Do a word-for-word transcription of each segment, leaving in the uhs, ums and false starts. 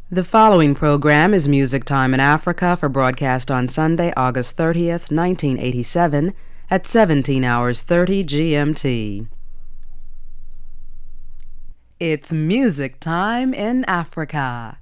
The following program is Music Time in Africa for broadcast on Sunday, August thirtieth, nineteen eighty-seven, at seventeen hours thirty G M T. It's Music Time in Africa.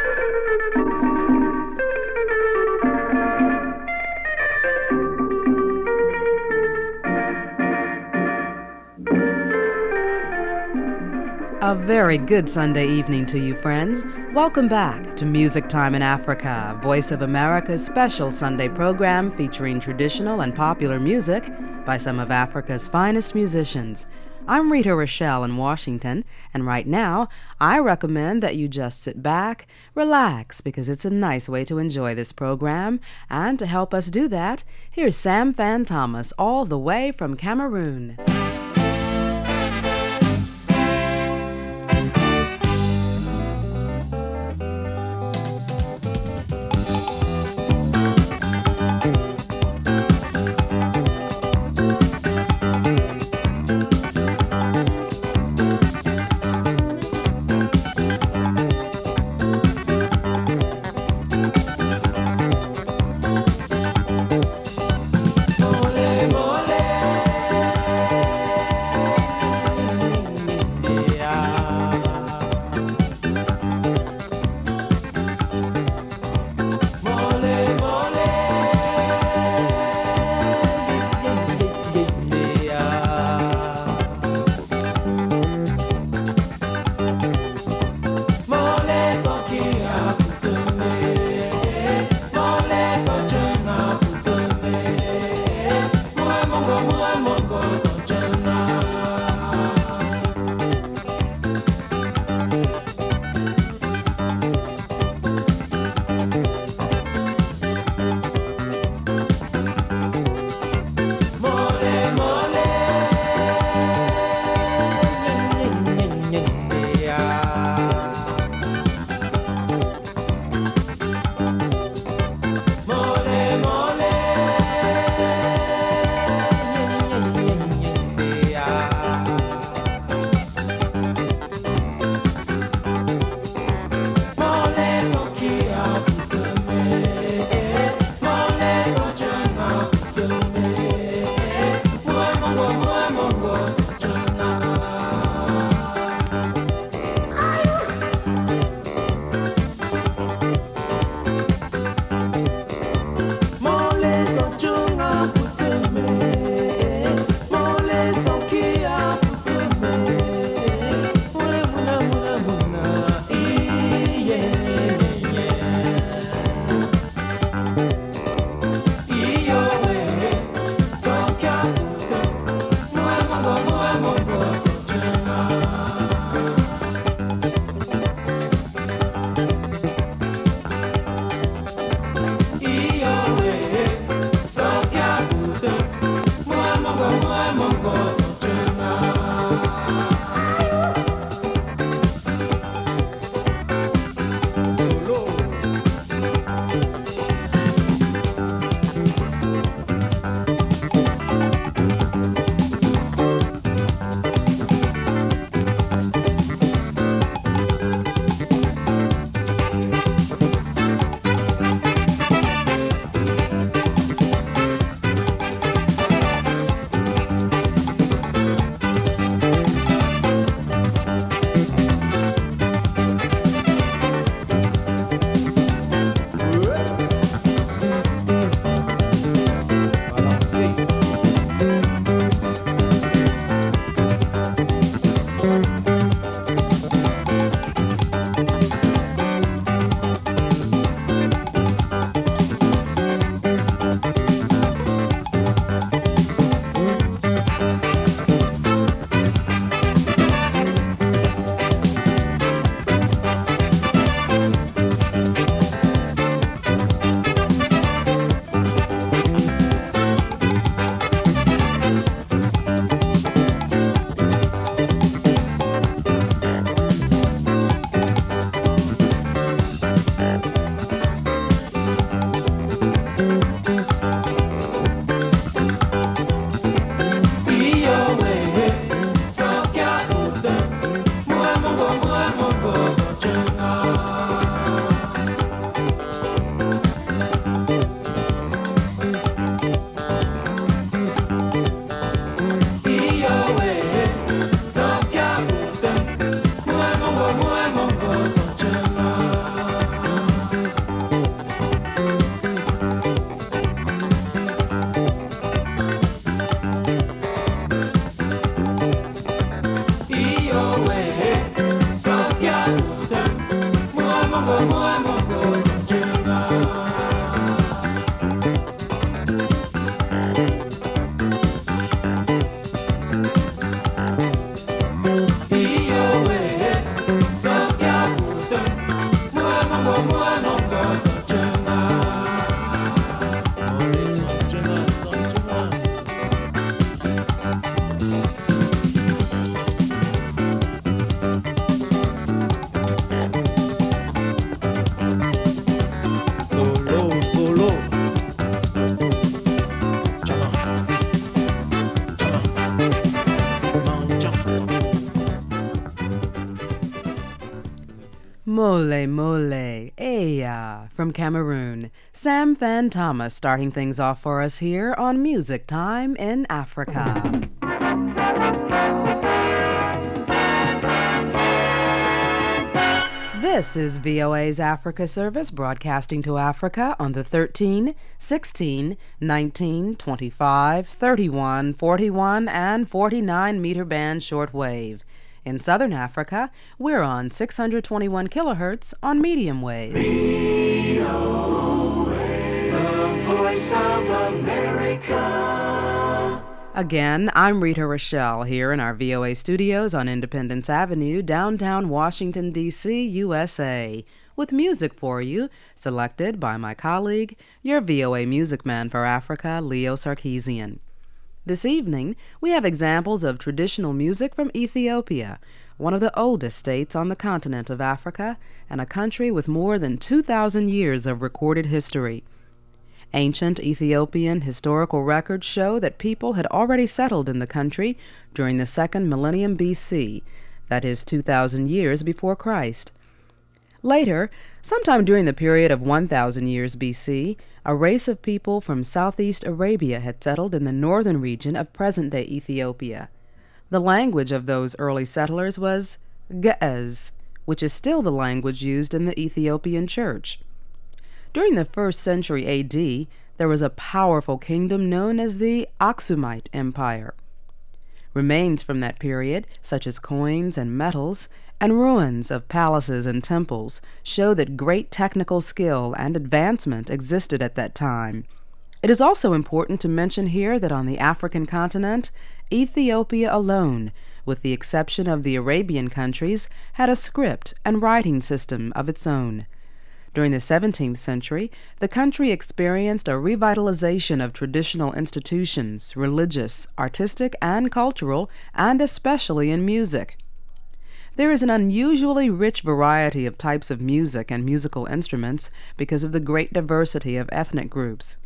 A very good Sunday evening to you, friends. Welcome back to Music Time in Africa, Voice of America's special Sunday program featuring traditional and popular music by some of Africa's finest musicians. I'm Rita Rochelle in Washington, and right now, I recommend that you just sit back, relax, because it's a nice way to enjoy this program. And to help us do that, here's Sam Fan Thomas, all the way from Cameroon. Mole Mole, Eya, from Cameroon. Sam Fan Thomas starting things off for us here on Music Time in Africa. This is V O A's Africa Service broadcasting to Africa on the thirteen, sixteen, nineteen, twenty-five, thirty-one, forty-one, and forty-nine meter band shortwave. In Southern Africa, we're on six hundred twenty-one kilohertz on medium wave. V O A, the voice of America. Again, I'm Rita Rochelle here in our V O A studios on Independence Avenue, downtown Washington, D C, U S A, with music for you, selected by my colleague, your V O A music man for Africa, Leo Sarkeesian. This evening, we have examples of traditional music from Ethiopia, one of the oldest states on the continent of Africa, and a country with more than two thousand years of recorded history. Ancient Ethiopian historical records show that people had already settled in the country during the second millennium B C, that is two thousand years before Christ. Later, sometime during the period of one thousand years B C, a race of people from southeast Arabia had settled in the northern region of present-day Ethiopia. The language of those early settlers was Ge'ez, which is still the language used in the Ethiopian Church. During the first century A D, there was a powerful kingdom known as the Aksumite Empire. Remains from that period, such as coins and metals, and ruins of palaces and temples, show that great technical skill and advancement existed at that time. It is also important to mention here that on the African continent, Ethiopia alone, with the exception of the Arabian countries, had a script and writing system of its own. During the seventeenth century, the country experienced a revitalization of traditional institutions, religious, artistic, and cultural, and especially in music. There is an unusually rich variety of types of music and musical instruments because of the great diversity of ethnic groups.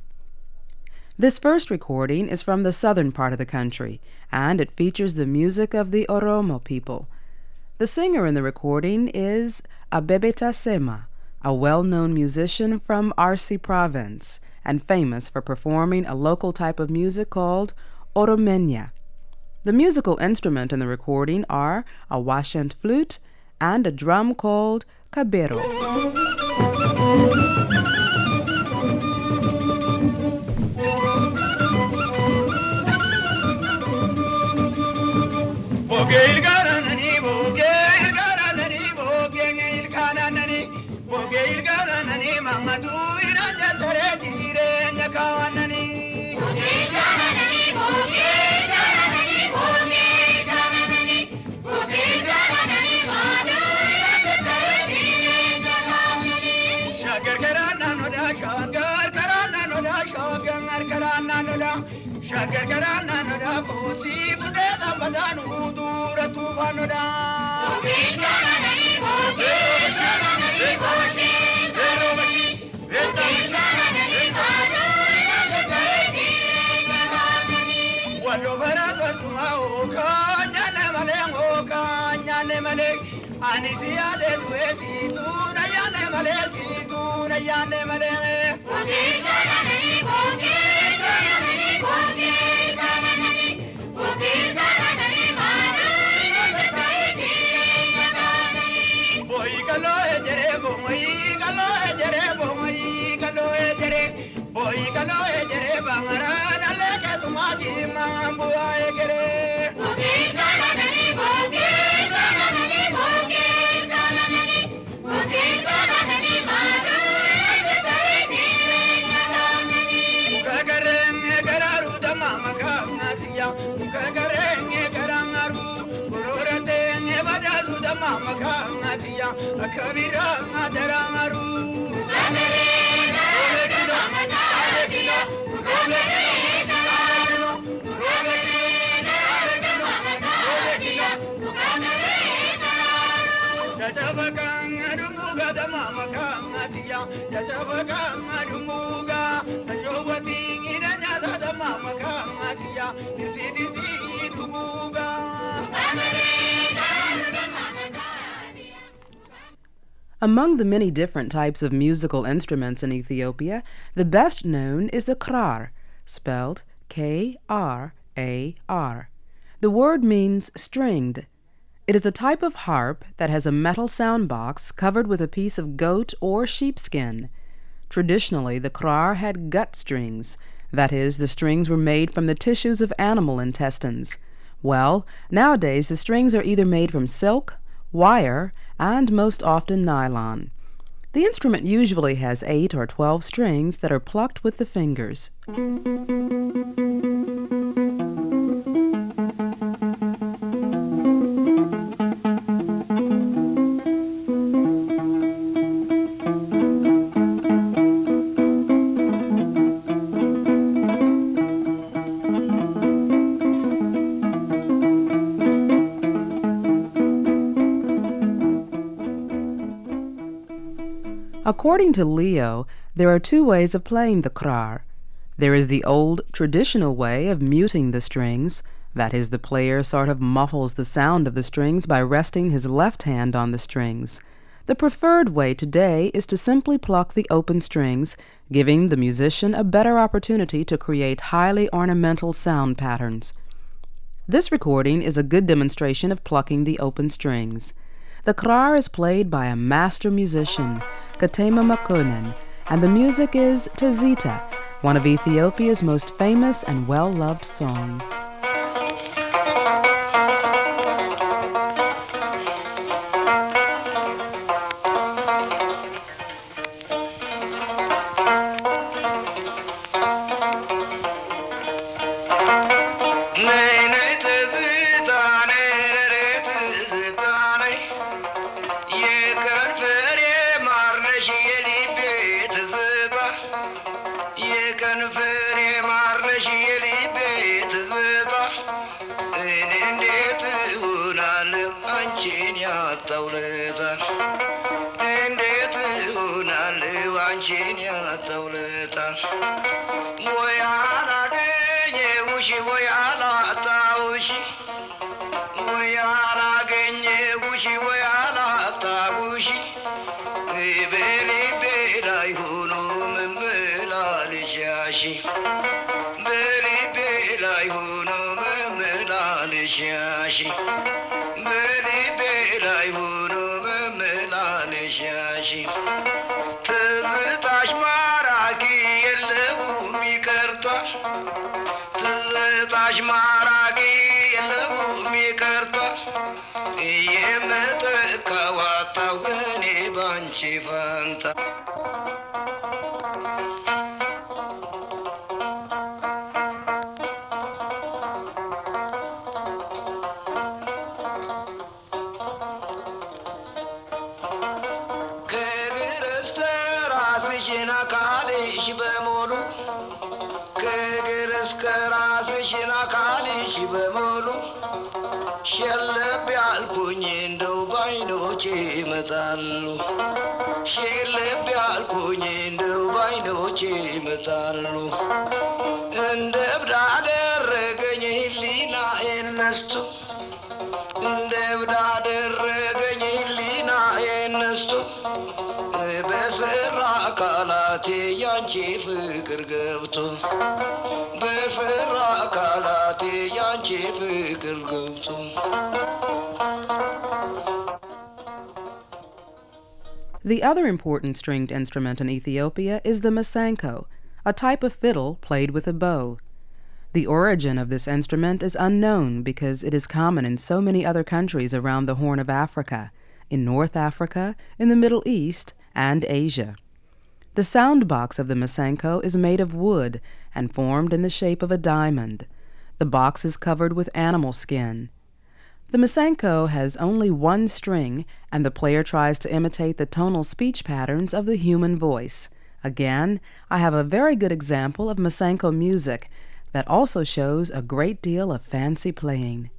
This first recording is from the southern part of the country, and it features the music of the Oromo people. The singer in the recording is Abebeta Sema, a well-known musician from Arsi province and famous for performing a local type of music called Oromenya. The musical instrument in the recording are a washent flute and a drum called kabero. Shagar karana noda kosi bude tambadanu dura tufanoda. Karana ni boge, karana ni boshi, erobashi, etamishana ni tano, erobashi, erobashi. Wallo varaz vartuma oka, nyane male oka, nyane male. Anisi ade duesi tu na yane male si tu na yane male. Boge karana ni boge. Among the many different types of musical instruments in Ethiopia, the best known is the krar, spelled K R A R. The word means stringed. It is a type of harp that has a metal sound box covered with a piece of goat or sheepskin. Traditionally, the krar had gut strings. That is, the strings were made from the tissues of animal intestines. Well, nowadays the strings are either made from silk, wire, and most often nylon. The instrument usually has eight or twelve strings that are plucked with the fingers. According to Leo, there are two ways of playing the krar. There is the old, traditional way of muting the strings. That is, the player sort of muffles the sound of the strings by resting his left hand on the strings. The preferred way today is to simply pluck the open strings, giving the musician a better opportunity to create highly ornamental sound patterns. This recording is a good demonstration of plucking the open strings. The krar is played by a master musician, Katema Makonnen, and the music is Tazita, one of Ethiopia's most famous and well-loved songs. The other important stringed instrument in Ethiopia is the masenko, a type of fiddle played with a bow. The origin of this instrument is unknown because it is common in so many other countries around the Horn of Africa, in North Africa, in the Middle East, and Asia. The sound box of the masenko is made of wood and formed in the shape of a diamond. The box is covered with animal skin. The masenko has only one string, and the player tries to imitate the tonal speech patterns of the human voice. Again, I have a very good example of masenko music that also shows a great deal of fancy playing.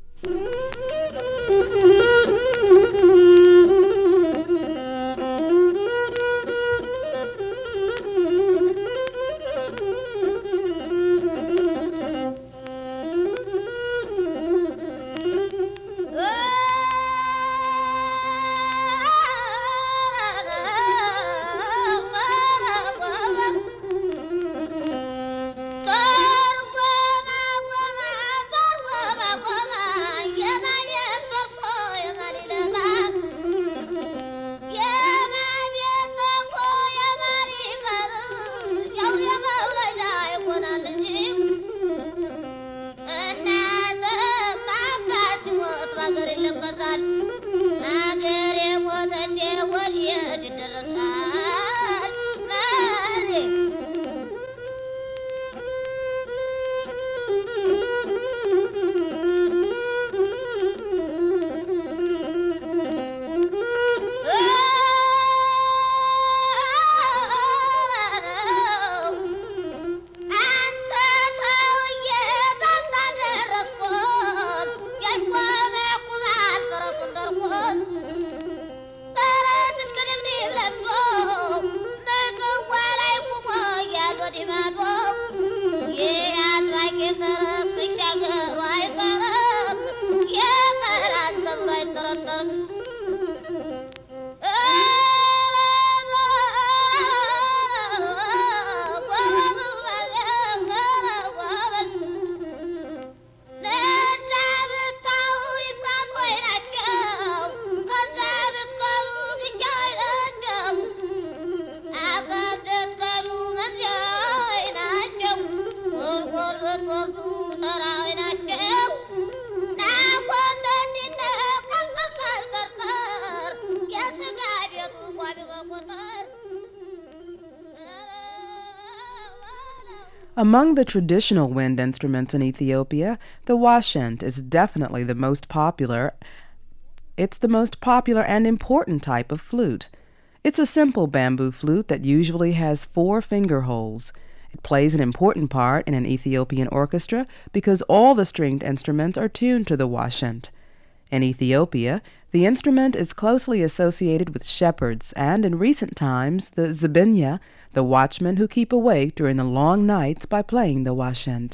Among the traditional wind instruments in Ethiopia, the washent is definitely the most popular. It's the most popular and important type of flute. It's a simple bamboo flute that usually has four finger holes. It plays an important part in an Ethiopian orchestra because all the stringed instruments are tuned to the washent. In Ethiopia, the instrument is closely associated with shepherds and, in recent times, the Zibinya, the watchmen who keep awake during the long nights by playing the washent.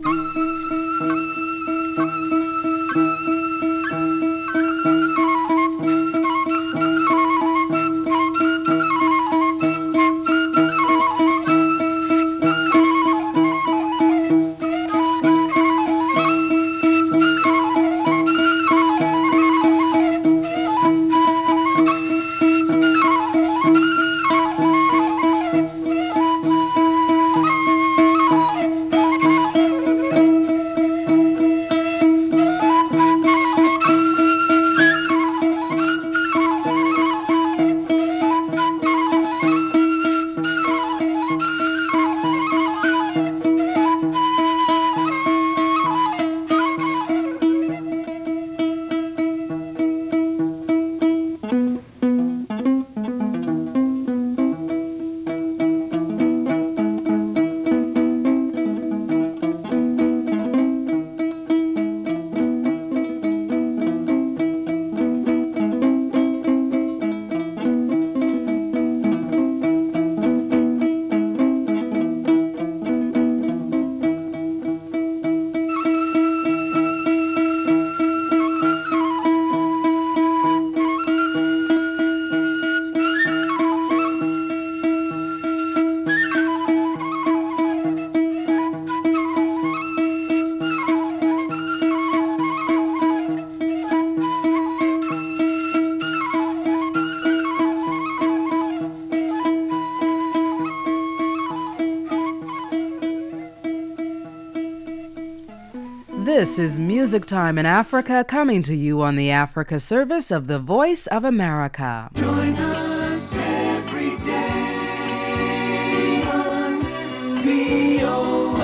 This is Music Time in Africa, coming to you on the Africa service of the Voice of America. Join us every day on V O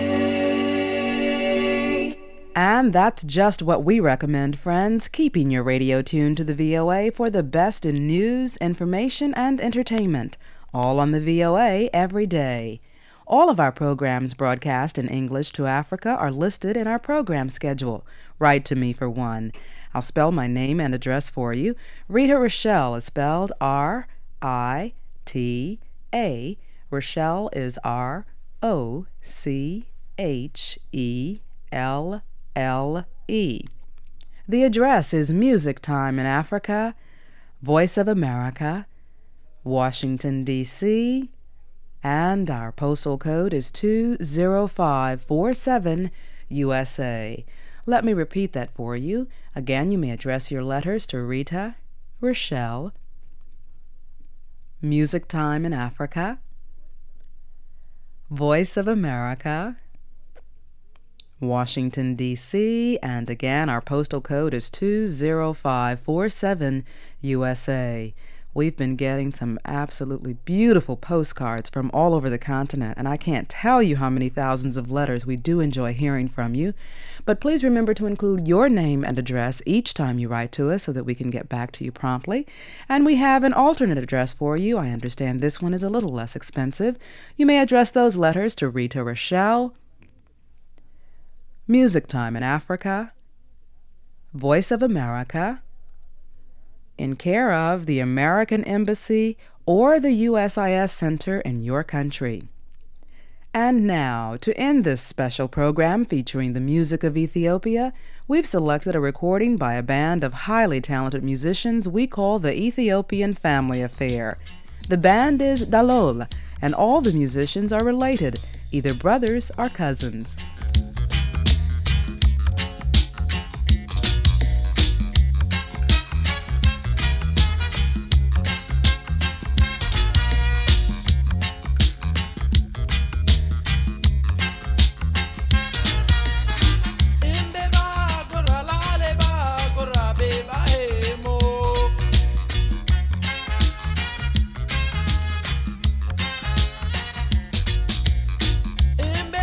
A. And that's just what we recommend, friends, keeping your radio tuned to the V O A for the best in news, information, and entertainment, all on the V O A every day. All of our programs broadcast in English to Africa are listed in our program schedule. Write to me for one. I'll spell my name and address for you. Rita Rochelle is spelled R I T A. Rochelle is R O C H E L L E. The address is Music Time in Africa, Voice of America, Washington, D C, and our postal code is two zero five four seven U S A. Let me repeat that for you. Again, you may address your letters to Rita Rochelle, Music Time in Africa, Voice of America, Washington, D C, and again, our postal code is two zero five four seven U S A. We've been getting some absolutely beautiful postcards from all over the continent, and I can't tell you how many thousands of letters we do enjoy hearing from you. But please remember to include your name and address each time you write to us so that we can get back to you promptly. And we have an alternate address for you. I understand this one is a little less expensive. You may address those letters to Rita Rochelle, Music Time in Africa, Voice of America, in care of the American Embassy or the U S I S Center in your country. And now, to end this special program featuring the music of Ethiopia, we've selected a recording by a band of highly talented musicians we call the Ethiopian Family Affair. The band is Dalol, and all the musicians are related, either brothers or cousins. Imbe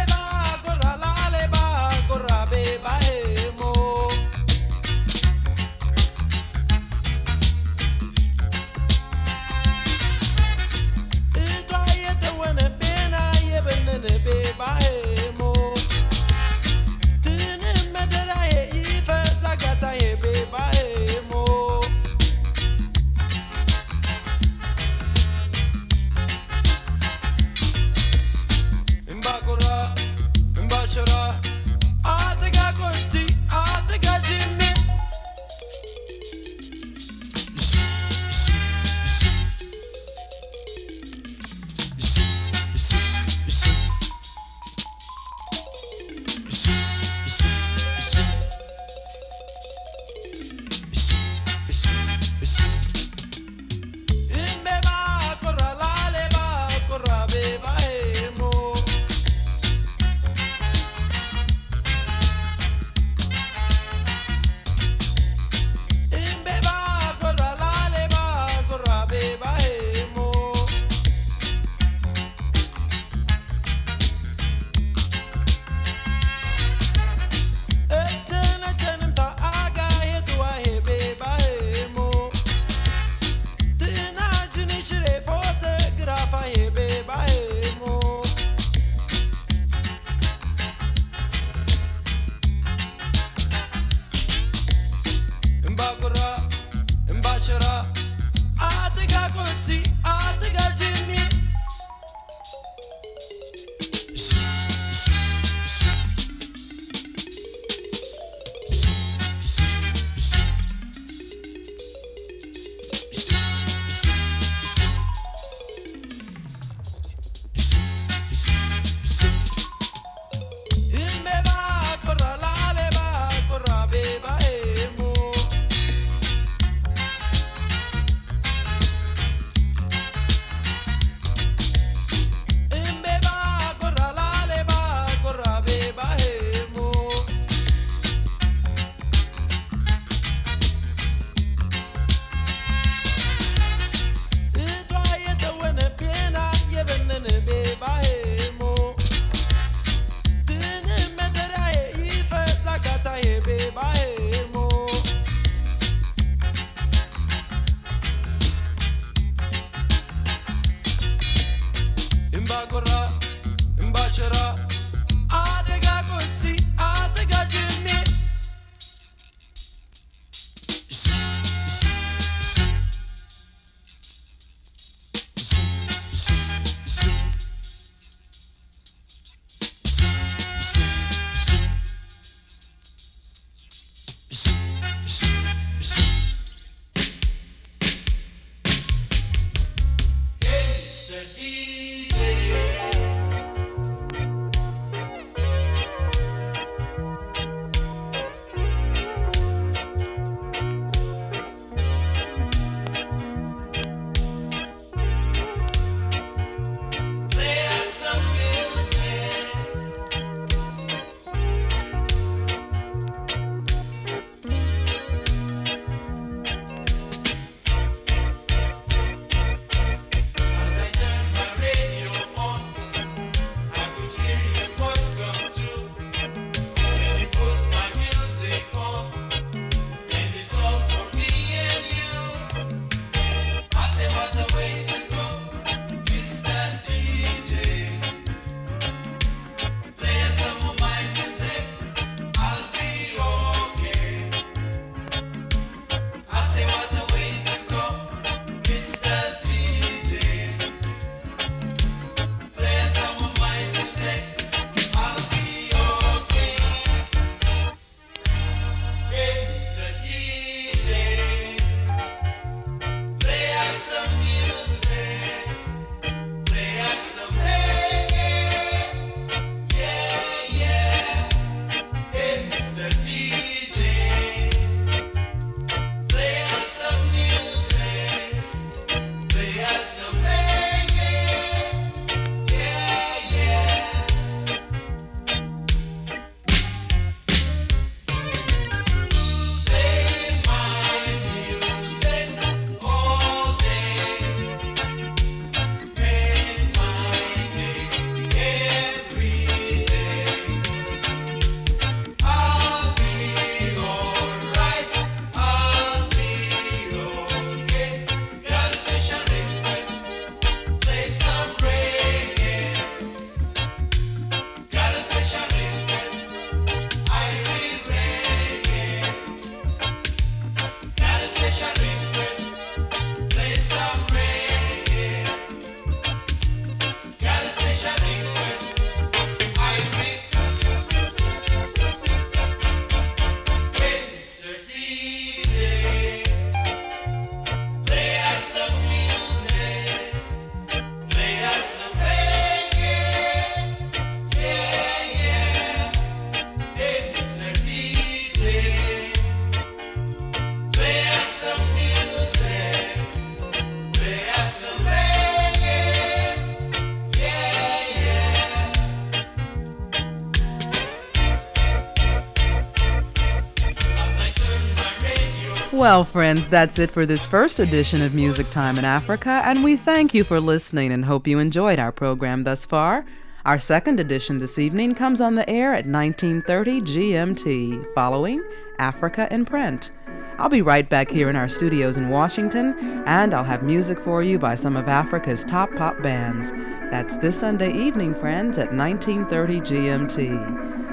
Well, friends, that's it for this first edition of Music Time in Africa, and we thank you for listening and hope you enjoyed our program thus far. Our second edition this evening comes on the air at nineteen thirty G M T, following Africa in Print. I'll be right back here in our studios in Washington, and I'll have music for you by some of Africa's top pop bands. That's this Sunday evening, friends, at nineteen thirty G M T.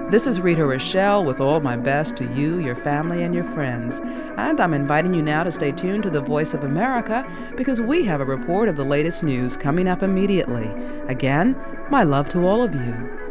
This is Rita Rochelle with all my best to you, your family, and your friends. And I'm inviting you now to stay tuned to the Voice of America because we have a report of the latest news coming up immediately. Again, my love to all of you.